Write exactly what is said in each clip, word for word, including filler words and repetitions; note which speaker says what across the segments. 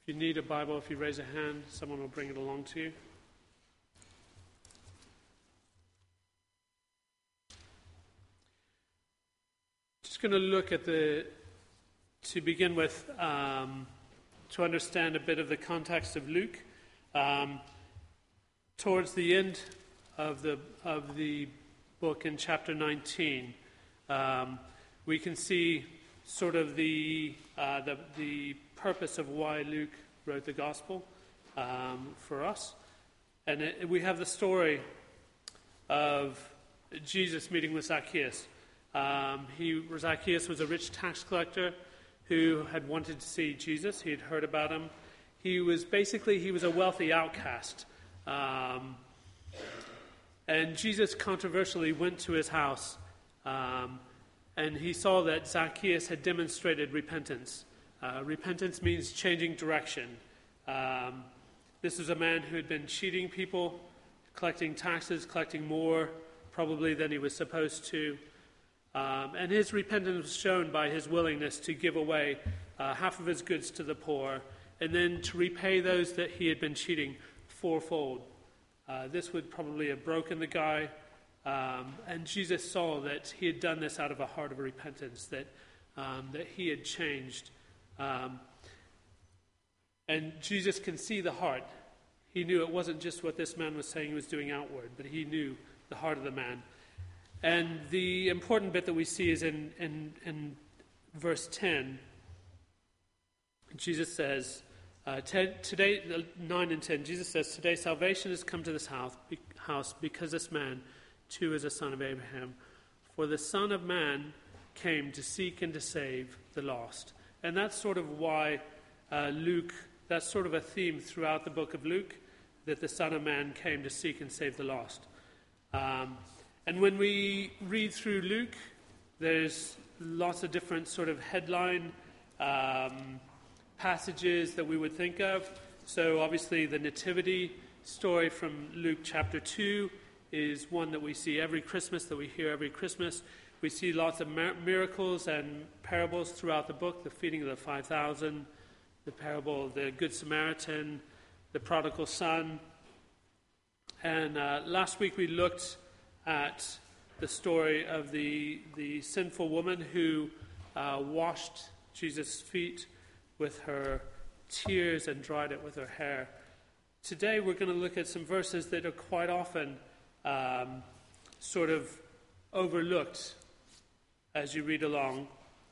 Speaker 1: If you need a Bible, if you raise a hand, someone will bring it along to you. Just going to look at the, to begin with, um, to understand a bit of the context of Luke. Um, towards the end of the of the book in chapter nineteen, um, we can see sort of the uh, the the purpose of why Luke wrote the gospel um, for us, and it, we have the story of Jesus meeting with Zacchaeus. Um, he Zacchaeus was a rich tax collector who had wanted to see Jesus. He had heard about him. He was basically he was a wealthy outcast, um, and Jesus controversially went to his house. Um, And he saw that Zacchaeus had demonstrated repentance. Uh, repentance means changing direction. Um, this was a man who had been cheating people, collecting taxes, collecting more probably than he was supposed to. Um, and his repentance was shown by his willingness to give away uh, half of his goods to the poor, and then to repay those that he had been cheating fourfold. Uh, this would probably have broken the guy. Um, and Jesus saw that he had done this out of a heart of repentance, that um, that he had changed. Um, and Jesus can see the heart. He knew it wasn't just what this man was saying he was doing outward, but he knew the heart of the man. And the important bit that we see is in, in, in verse ten. Jesus says, uh, t- today, nine and ten, Jesus says, "Today salvation has come to this house, be- house because this man too is a son of Abraham. For the Son of Man came to seek and to save the lost." And that's sort of why uh, Luke, that's sort of a theme throughout the book of Luke, that the Son of Man came to seek and save the lost. Um, and when we read through Luke, there's lots of different sort of headline um, passages that we would think of. So obviously the nativity story from Luke chapter two is one that we see every Christmas, that we hear every Christmas. We see lots of mir- miracles and parables throughout the book, the feeding of the five thousand, the parable of the Good Samaritan, the prodigal son. And uh, last week we looked at the story of the, the sinful woman who uh, washed Jesus' feet with her tears and dried it with her hair. Today we're going to look at some verses that are quite often Um, sort of overlooked as you read along.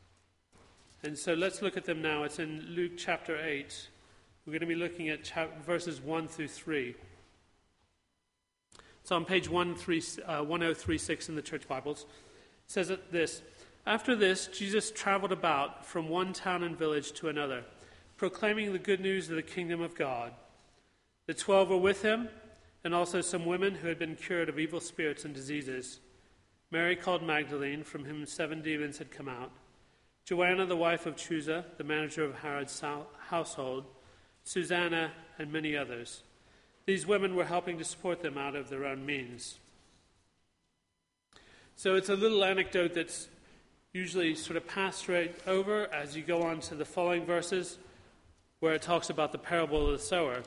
Speaker 1: And so let's look at them now. It's in Luke chapter eight. We're going to be looking at chap- verses one through three. It's on page one oh three six in the church Bibles. It says this: "After this, Jesus traveled about from one town and village to another, proclaiming the good news of the kingdom of God. The twelve were with him, and also some women who had been cured of evil spirits and diseases. Mary called Magdalene, from whom seven demons had come out. Joanna, the wife of Chuza, the manager of Herod's household. Susanna, and many others. These women were helping to support them out of their own means." So it's a little anecdote that's usually sort of passed right over as you go on to the following verses, where it talks about the parable of the sower.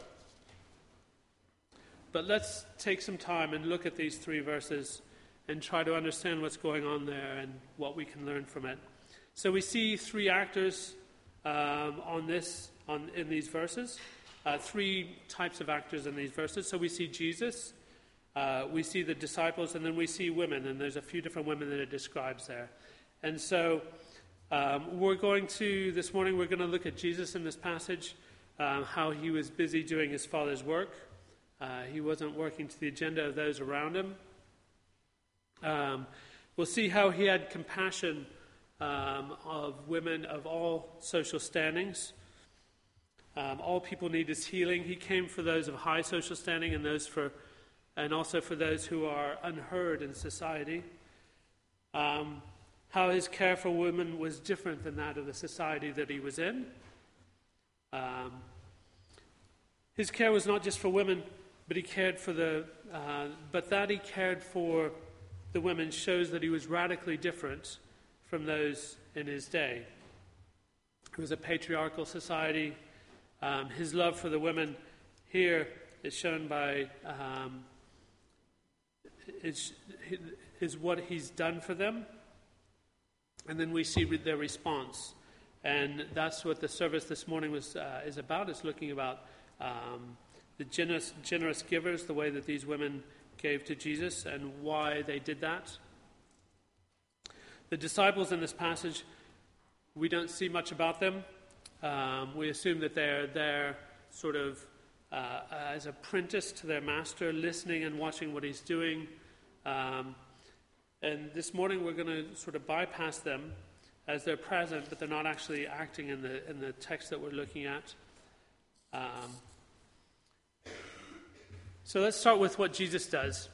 Speaker 1: But let's take some time and look at these three verses and try to understand what's going on there and what we can learn from it. So we see three actors um, on this, on in these verses, uh, three types of actors in these verses. So we see Jesus, uh, we see the disciples, and then we see women. And there's a few different women that it describes there. And so um, we're going to, this morning, we're going to look at Jesus in this passage, uh, how he was busy doing his Father's work. Uh, he wasn't working to the agenda of those around him. Um, we'll see how he had compassion um, of women of all social standings. Um, all people need his healing. He came for those of high social standing and those for, and also for those who are unheard in society. Um, how his care for women was different than that of the society that he was in. Um, his care was not just for women, but he cared for the, uh, but that he cared for the women shows that he was radically different from those in his day. It was a patriarchal society. Um, his love for the women here is shown by um, is, is what he's done for them. And then we see their response. And that's what the service this morning was uh, is about. It's looking about um, the generous, generous givers, the way that these women gave to Jesus and why they did that. The disciples in this passage, we don't see much about them. Um, we assume that they're there sort of uh, as apprentice to their master, listening and watching what he's doing. Um, and this morning we're going to sort of bypass them as they're present, but they're not actually acting in the in the text that we're looking at. Um, so let's start with what Jesus does.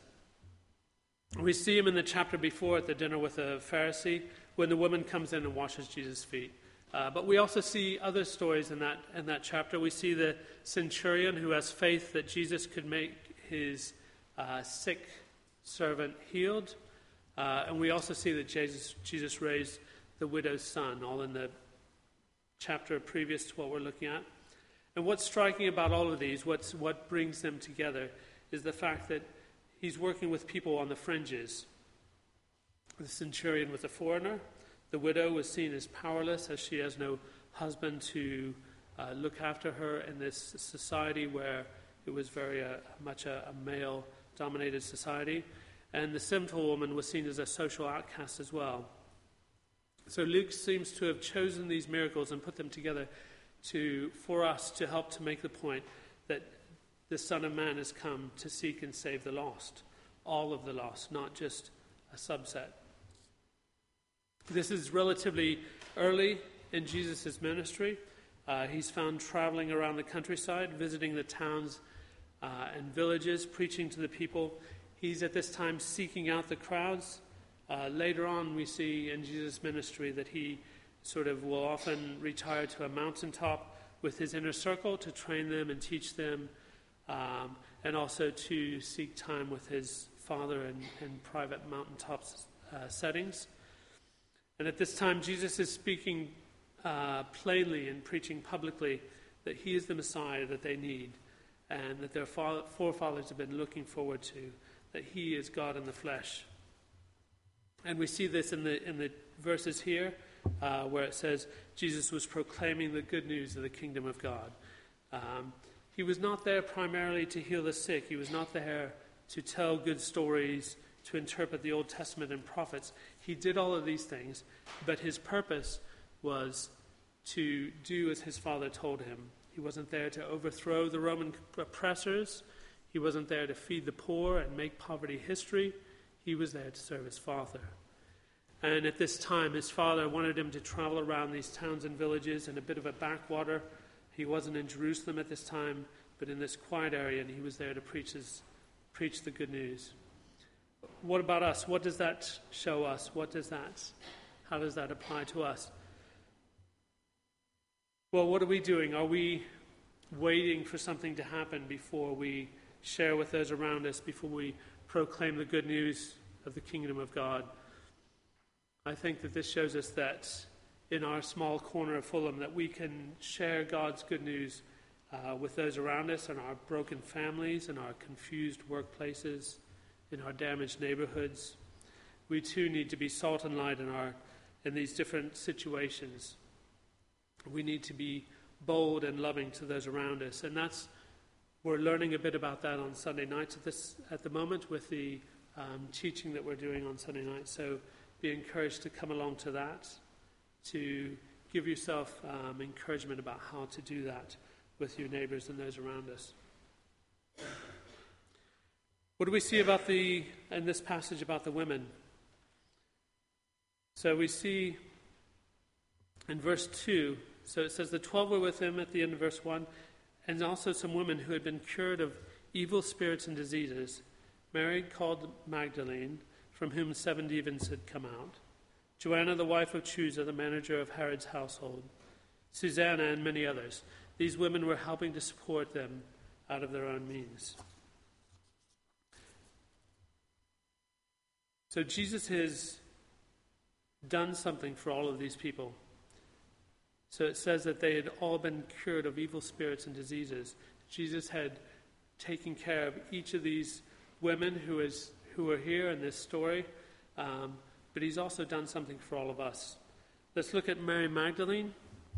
Speaker 1: We see him in the chapter before at the dinner with a Pharisee when the woman comes in and washes Jesus' feet. Uh, but we also see other stories in that in that chapter. We see the centurion who has faith that Jesus could make his uh, sick servant healed. Uh, and we also see that Jesus, Jesus raised the widow's son, all in the chapter previous to what we're looking at. And what's striking about all of these, what's, what brings them together, is the fact that he's working with people on the fringes. The centurion was a foreigner. The widow was seen as powerless, as she has no husband to uh, look after her in this society where it was very uh, much a, a male-dominated society. And the sinful woman was seen as a social outcast as well. So Luke seems to have chosen these miracles and put them together to for us to help to make the point that the Son of Man has come to seek and save the lost, all of the lost, not just a subset. This is relatively early in Jesus' ministry. Uh, he's found traveling around the countryside, visiting the towns uh, and villages, preaching to the people. He's at this time seeking out the crowds. Uh, later on, we see in Jesus' ministry that he sort of will often retire to a mountaintop with his inner circle to train them and teach them, um, and also to seek time with his Father in, in private mountaintop uh, settings. And at this time, Jesus is speaking uh, plainly and preaching publicly that he is the Messiah that they need and that their forefathers have been looking forward to, that he is God in the flesh. And we see this in the in the verses here uh, where it says Jesus was proclaiming the good news of the kingdom of God. Um, he was not there primarily to heal the sick. He was not there to tell good stories, to interpret the Old Testament and prophets. He did all of these things, but his purpose was to do as his Father told him. He wasn't there to overthrow the Roman oppressors. He wasn't there to feed the poor and make poverty history. He was there to serve his Father. And at this time, his Father wanted him to travel around these towns and villages in a bit of a backwater. He wasn't in Jerusalem at this time, but in this quiet area, and he was there to preach his, preach the good news. What about us? What does that show us? What does that, how does that apply to us? Well, what are we doing? Are we waiting for something to happen before we share with those around us, before we proclaim the good news of the kingdom of God? I think that this shows us that in our small corner of Fulham that we can share God's good news uh, with those around us, in our broken families, in our confused workplaces, in our damaged neighborhoods. We too need to be salt and light in our in these different situations. We need to be bold and loving to those around us, and that's we're learning a bit about that on Sunday nights at this at the moment with the um, teaching that we're doing on Sunday nights. So be encouraged to come along to that, to give yourself um, encouragement about how to do that with your neighbors and those around us. What do we see about the in this passage about the women? So we see in verse two, so it says the twelve were with him at the end of verse one, and also some women who had been cured of evil spirits and diseases. Mary called Magdalene, from whom seven demons had come out. Joanna, the wife of Chuza, the manager of Herod's household. Susanna, and many others. These women were helping to support them out of their own means. So Jesus has done something for all of these people. So it says that they had all been cured of evil spirits and diseases. Jesus had taken care of each of these women who is who are here in this story, um, but he's also done something for all of us. Let's look at Mary Magdalene.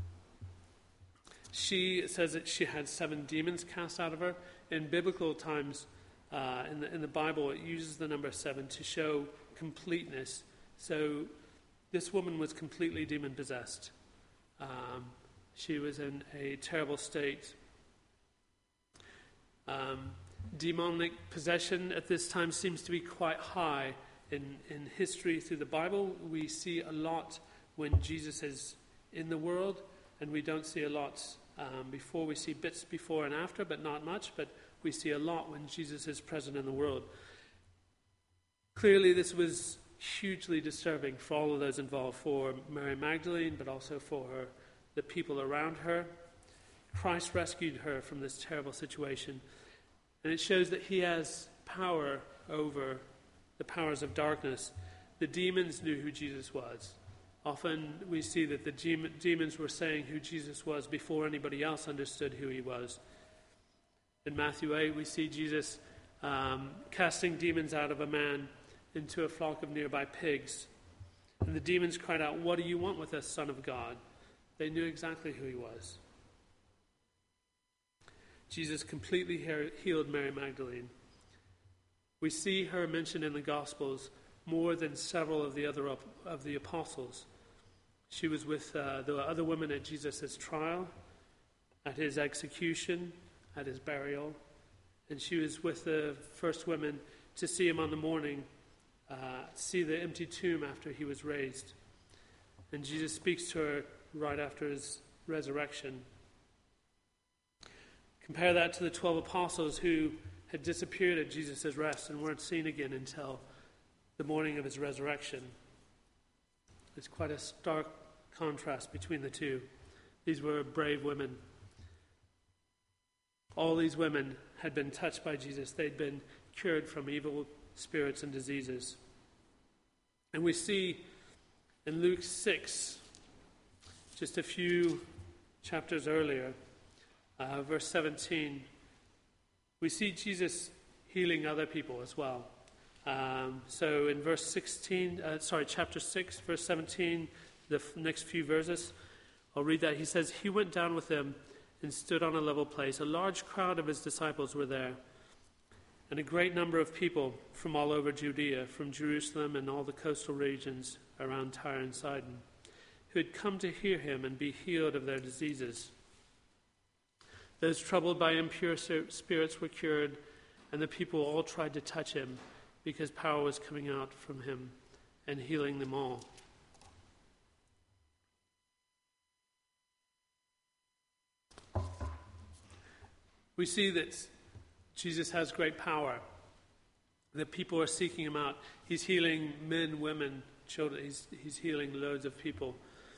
Speaker 1: She it says that she had seven demons cast out of her. In biblical times, uh, in the in the Bible, it uses the number seven to show completeness. So this woman was completely demon possessed. Um, she was in a terrible state. Um, demonic possession at this time seems to be quite high in, in history through the Bible. We see a lot when Jesus is in the world, and we don't see a lot um, before. We see bits before and after, but not much. But we see a lot when Jesus is present in the world. Clearly, this was hugely disturbing for all of those involved, for Mary Magdalene, but also for her, the people around her. Christ rescued her from this terrible situation. And it shows that he has power over the powers of darkness. The demons knew who Jesus was. Often we see that the demons were saying who Jesus was before anybody else understood who he was. In Matthew eight, we see Jesus um, casting demons out of a man into a flock of nearby pigs. And the demons cried out, "What do you want with us, Son of God?" They knew exactly who he was. Jesus completely healed Mary Magdalene. We see her mentioned in the Gospels more than several of the other of the apostles. She was with uh, the other women at Jesus' trial, at his execution, at his burial, and she was with the first women to see him on the morning, uh, see the empty tomb after he was raised. And Jesus speaks to her right after his resurrection. Compare that to the twelve apostles who had disappeared at Jesus' rest and weren't seen again until the morning of his resurrection. There's quite a stark contrast between the two. These were brave women. All these women had been touched by Jesus. They'd been cured from evil spirits and diseases. And we see in Luke six, just a few chapters earlier, uh, verse seventeen, we see Jesus healing other people as well. Um, so in verse sixteen, uh, sorry, chapter six, verse seventeen, the f- next few verses, I'll read that. He says, "He went down with them and stood on a level place. A large crowd of his disciples were there, and a great number of people from all over Judea, from Jerusalem and all the coastal regions around Tyre and Sidon, who had come to hear him and be healed of their diseases. Those troubled by impure spirits were cured, and the people all tried to touch him, because power was coming out from him and healing them all." We see that Jesus has great power, that people are seeking him out. He's healing men, women, children. He's, he's healing loads of people.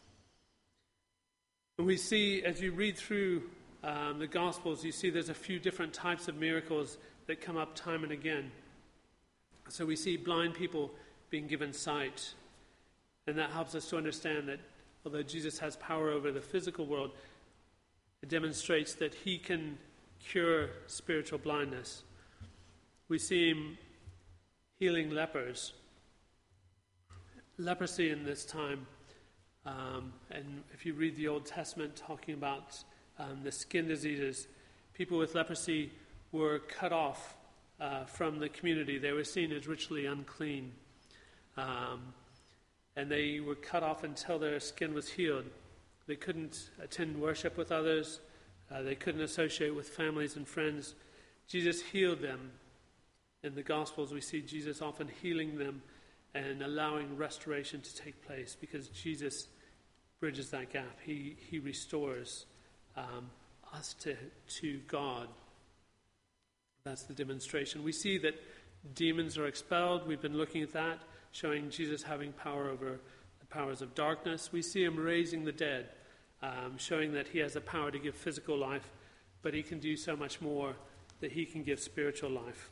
Speaker 1: And we see, as you read through um, the Gospels, you see there's a few different types of miracles that come up time and again. So we see blind people being given sight. And that helps us to understand that although Jesus has power over the physical world, it demonstrates that he can cure spiritual blindness. We see him healing lepers. Leprosy in this time, um, and if you read the Old Testament talking about um, the skin diseases, people with leprosy were cut off uh, from the community. They were seen as ritually unclean. Um, and they were cut off until their skin was healed. They couldn't attend worship with others. Uh, they couldn't associate with families and friends. Jesus healed them. In the Gospels, we see Jesus often healing them and allowing restoration to take place because Jesus bridges that gap. He he restores um, us to, to God. That's the demonstration. We see that demons are expelled. We've been looking at that, showing Jesus having power over the powers of darkness. We see him raising the dead, um, showing that he has the power to give physical life, but he can do so much more, that he can give spiritual life.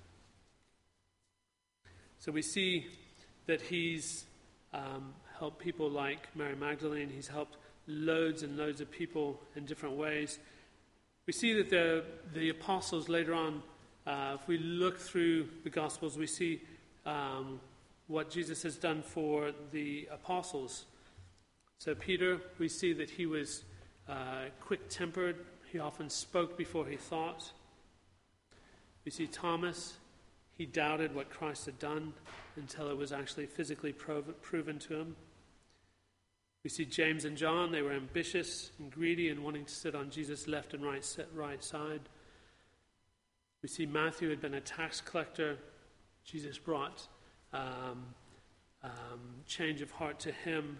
Speaker 1: So we see that he's um, helped people like Mary Magdalene. He's helped loads and loads of people in different ways. We see that the, the apostles later on, uh, if we look through the Gospels, we see um, what Jesus has done for the apostles. So Peter, we see that he was uh, quick-tempered. He often spoke before he thought. We see Thomas, he doubted what Christ had done until it was actually physically prov- proven to him. We see James and John, they were ambitious and greedy and wanting to sit on Jesus' left and right, right side. We see Matthew had been a tax collector. Jesus brought um, um, change of heart to him.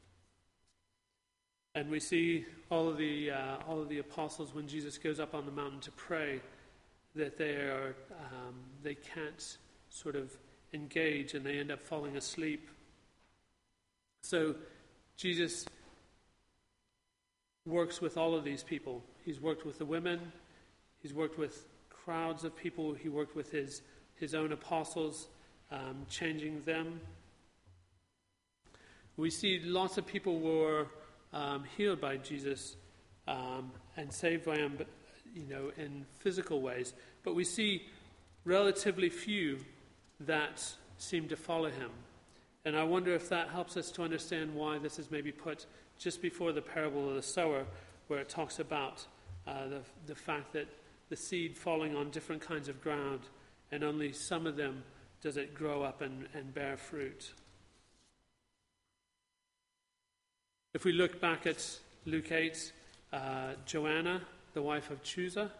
Speaker 1: And we see all of the uh, all of the apostles, when Jesus goes up on the mountain to pray, that they are um, they can't sort of engage and they end up falling asleep. So Jesus works with all of these people. He's worked with the women. He's worked with crowds of people. He worked with his, his own apostles, um, changing them. We see lots of people were um, healed by Jesus um, and saved by him, you know, in physical ways. But we see relatively few that seem to follow him. And I wonder if that helps us to understand why this is maybe put just before the parable of the sower, where it talks about uh, the, the fact that the seed falling on different kinds of ground, and only some of them does it grow up and, and bear fruit. If we look back at Luke eight, uh, Joanna, the wife of Chusa,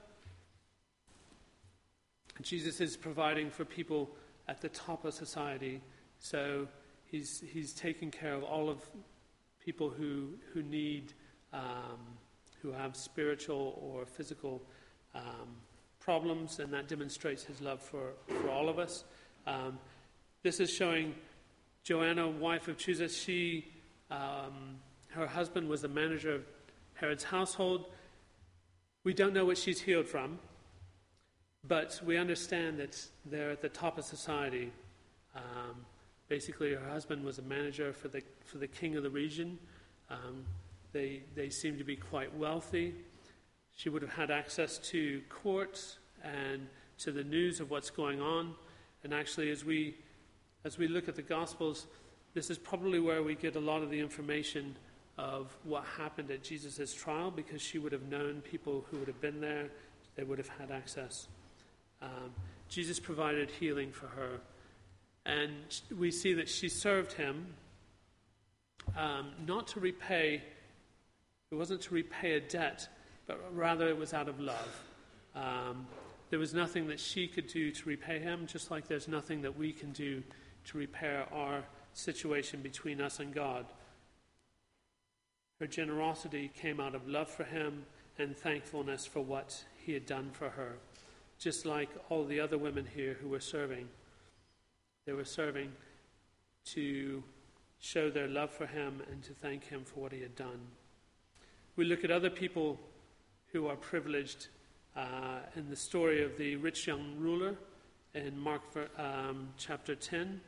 Speaker 1: Jesus is providing for people at the top of society. So he's he's taking care of all of people who who need, um, who have spiritual or physical um, problems, and that demonstrates his love for, for all of us. Um, this is showing Joanna, wife of Chusa. She, um, her husband was the manager of Herod's household. We don't know what she's healed from, but we understand that they're at the top of society. Um, basically, her husband was a manager for the for the king of the region. Um, they they seem to be quite wealthy. She would have had access to courts and to the news of what's going on. And actually, as we as we look at the Gospels, this is probably where we get a lot of the information of what happened at Jesus' trial, because she would have known people who would have been there. They would have had access. Um, Jesus provided healing for her. And we see that she served him um, not to repay, it wasn't to repay a debt, but rather it was out of love. Um, there was nothing that she could do to repay him, just like there's nothing that we can do to repair our situation between us and God. Her generosity came out of love for him and thankfulness for what he had done for her, just like all the other women here who were serving. They were serving to show their love for him and to thank him for what he had done. We look at other people who are privileged uh, in the story of the rich young ruler in Mark um, chapter ten.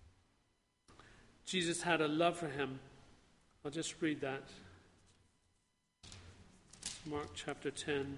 Speaker 1: Jesus had a love for him. I'll just read that. Mark chapter ten.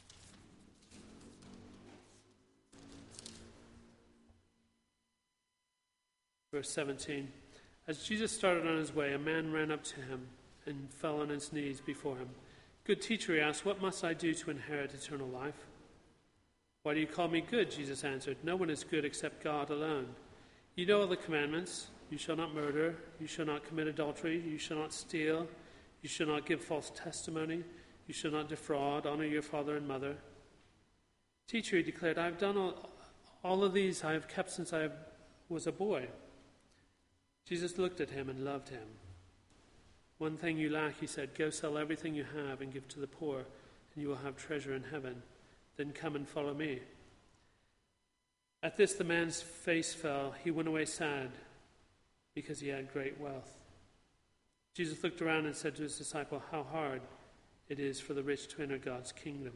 Speaker 1: Verse seventeen. As Jesus started on his way, a man ran up to him and fell on his knees before him. Good teacher, he asked, what must I do to inherit eternal life? Why do you call me good? Jesus answered, no one is good except God alone. You know all the commandments. You shall not murder. You shall not commit adultery. You shall not steal. You shall not give false testimony. You shall not defraud. Honor your father and mother. Teacher, he declared, I have done all, all of these I have kept since I was a boy. Jesus looked at him and loved him. One thing you lack, he said, go sell everything you have and give to the poor, and you will have treasure in heaven. Then come and follow me. At this the man's face fell. He went away sad because he had great wealth. Jesus looked around and said to his disciple, how hard it is for the rich to enter God's kingdom.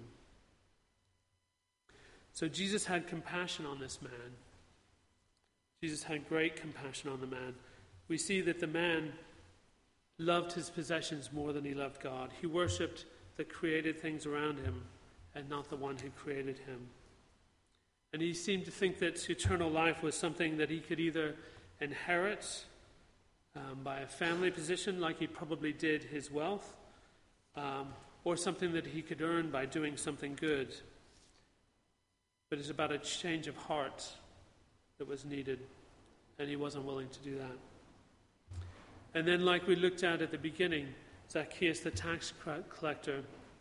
Speaker 1: So Jesus had compassion on this man. Jesus had great compassion on the man. We see that the man loved his possessions more than he loved God. He worshipped the created things around him and not the one who created him. And he seemed to think that eternal life was something that he could either inherit um, by a family position, like he probably did his wealth, um, or something that he could earn by doing something good. But it's about a change of heart that was needed, and he wasn't willing to do that. And then, like we looked at at the beginning, Zacchaeus the tax collector,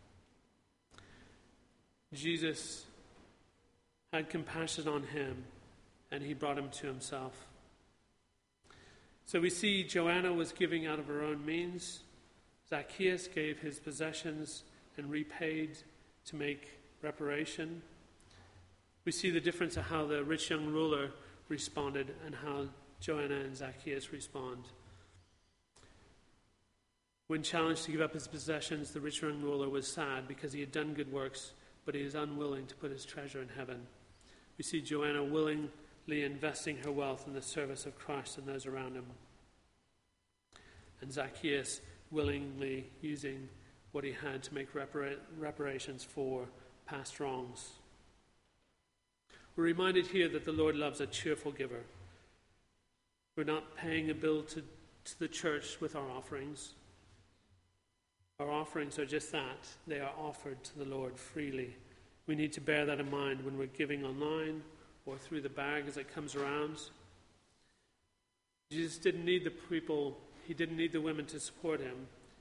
Speaker 1: Jesus had compassion on him, and he brought him to himself. So we see Joanna was giving out of her own means. Zacchaeus gave his possessions and repaid to make reparation. We see the difference of how the rich young ruler responded and how Joanna and Zacchaeus respond. When challenged to give up his possessions, the rich young ruler was sad because he had done good works, but he is unwilling to put his treasure in heaven. We see Joanna willingly investing her wealth in the service of Christ and those around him. And Zacchaeus willingly using what he had to make repara- reparations for past wrongs. We're reminded here that the Lord loves a cheerful giver. We're not paying a bill to, to the church with our offerings. Our offerings are just that. They are offered to the Lord freely. We need to bear that in mind when we're giving online or through the bag as it comes around. Jesus didn't need the people, he didn't need the women to support him.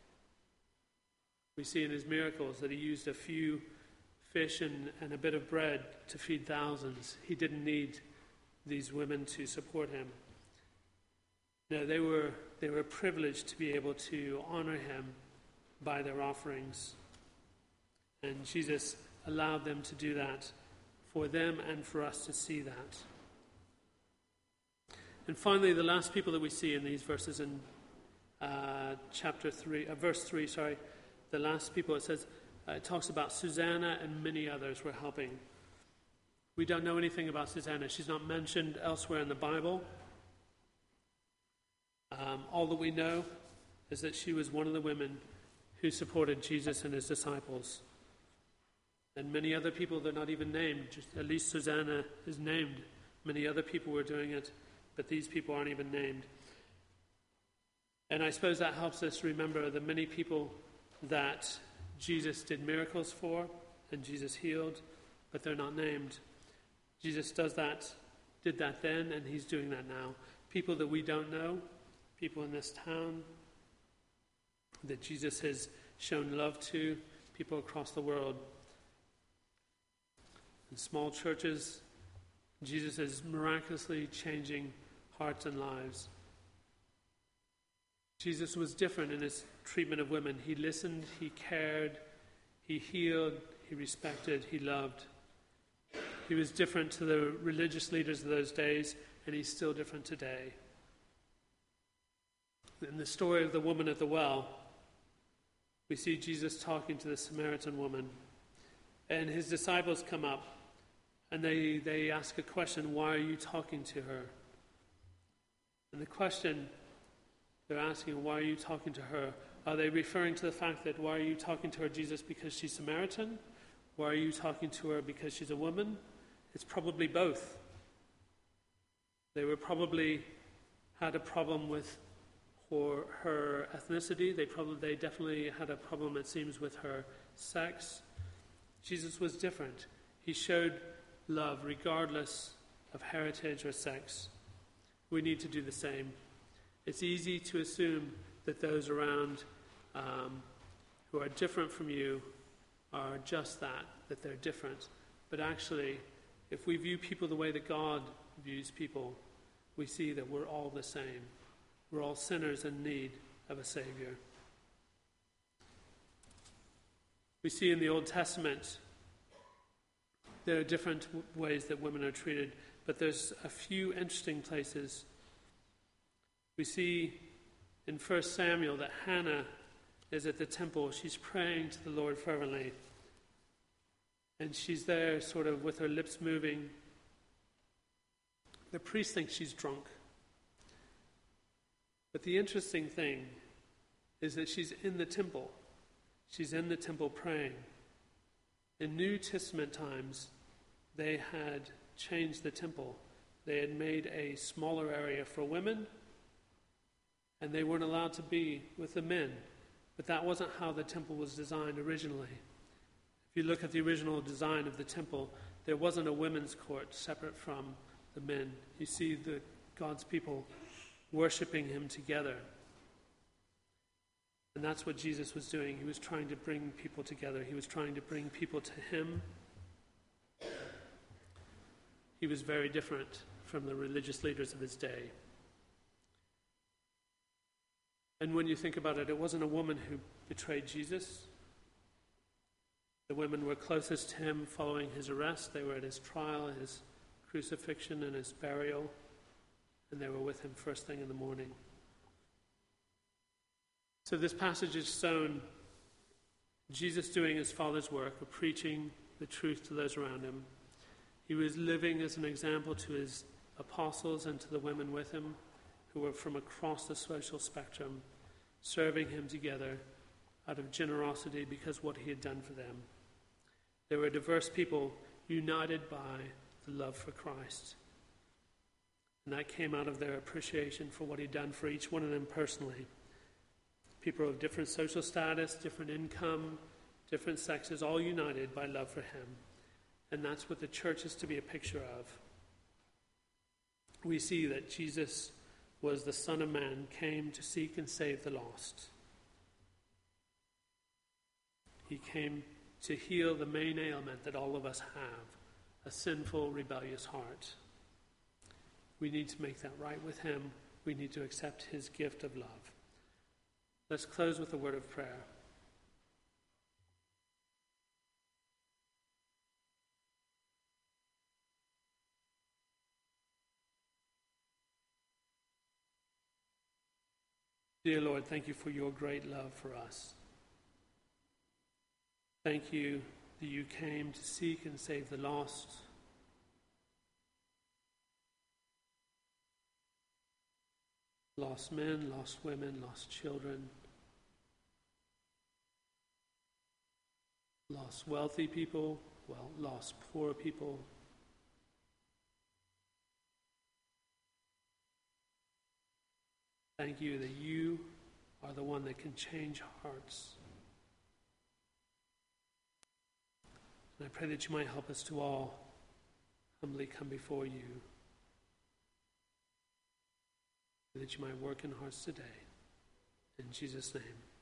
Speaker 1: We see in his miracles that he used a few fish and, and a bit of bread to feed thousands. He didn't need these women to support him. No, they were they were privileged to be able to honor him by their offerings. And Jesus allowed them to do that for them and for us to see that. And finally, the last people that we see in these verses in uh, chapter three, uh, verse three, sorry, the last people, it says, uh, it talks about Susanna and many others were helping. We don't know anything about Susanna. She's not mentioned elsewhere in the Bible. Um, all that we know is that she was one of the women who supported Jesus and his disciples. And many other people, they're not even named. Just, at least Susanna is named. Many other people were doing it, but these people aren't even named. And I suppose that helps us remember the many people that Jesus did miracles for and Jesus healed, but they're not named. Jesus does that, did that then, and he's doing that now. People that we don't know, people in this town that Jesus has shown love to, people across the world. In small churches, Jesus is miraculously changing hearts and lives. Jesus was different in his treatment of women. He listened, he cared, he healed, he respected, he loved. He was different to the religious leaders of those days, and he's still different today. In the story of the woman at the well, we see Jesus talking to the Samaritan woman, and his disciples come up, and they, they ask a question, why are you talking to her? And the question they're asking, why are you talking to her? Are they referring to the fact that, why are you talking to her, Jesus, because she's Samaritan? Why are you talking to her because she's a woman? It's probably both. They were probably had a problem with her, her ethnicity. They probably, they definitely had a problem, it seems, with her sex. Jesus was different. He showed love regardless of heritage or sex. We need to do the same. It's easy to assume that those around um, who are different from you are just that, that they're different. But actually, if we view people the way that God views people, we see that we're all the same. We're all sinners in need of a Savior. We see in the Old Testament there are different w- ways that women are treated, but there's a few interesting places. We see in First Samuel that Hannah is at the temple. She's praying to the Lord fervently. And she's there sort of with her lips moving. The priest thinks she's drunk. But the interesting thing is that she's in the temple. She's in the temple praying. In New Testament times, they had changed the temple. They had made a smaller area for women, and they weren't allowed to be with the men. But that wasn't how the temple was designed originally. If you look at the original design of the temple, there wasn't a women's court separate from the men. You see the God's people worshiping him together. And that's what Jesus was doing. He was trying to bring people together. He was trying to bring people to him. He was very different from the religious leaders of his day. And when you think about it, it wasn't a woman who betrayed Jesus. The women were closest to him following his arrest. They were at his trial, his crucifixion, and his burial. And they were with him first thing in the morning. So this passage is shown Jesus doing his Father's work of preaching the truth to those around him. He was living as an example to his apostles and to the women with him who were from across the social spectrum, serving him together out of generosity because of what he had done for them. They were diverse people united by the love for Christ. And that came out of their appreciation for what he'd done for each one of them personally. People of different social status, different income, different sexes, all united by love for him. And that's what the church is to be a picture of. We see that Jesus was the Son of Man, came to seek and save the lost. He came to heal the main ailment that all of us have, a sinful, rebellious heart. We need to make that right with him. We need to accept his gift of love. Let's close with a word of prayer. Dear Lord, thank you for your great love for us. Thank you that you came to seek and save the lost. Lost men, lost women, lost children. Lost wealthy people, well, lost poor people. Thank you that you are the one that can change hearts. And I pray that you might help us to all humbly come before you, that you might work in hearts today. In Jesus' name.